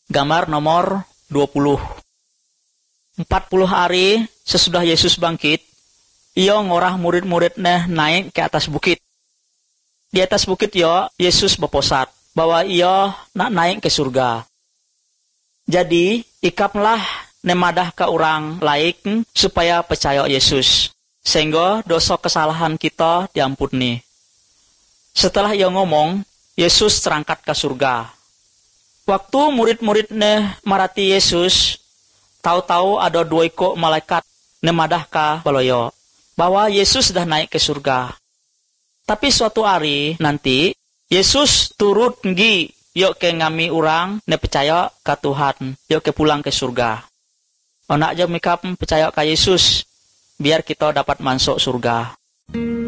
Gambar nomor 20. 40 hari sesudah Yesus bangkit, ia ngorah murid-muridnya naik ke atas bukit. Di atas bukit Yesus berposat bahwa ia nak naik ke surga. Jadi, ikaplah nemadah ke orang lain supaya percaya Yesus, sehingga dosa kesalahan kita diampuni. Setelah ia ngomong, Yesus terangkat ke surga. Waktu murid-muridnya marati Yesus, tahu-tahu ada 2 ekor malaikat nemadah ka baloyo bahwa Yesus sudah naik ke surga. Tapi suatu hari nanti Yesus turut nggi yuk ke ngami orang ne percaya ke Tuhan, yuk ke pulang ke surga. Onak aja mikap percaya ke Yesus biar kita dapat masuk surga.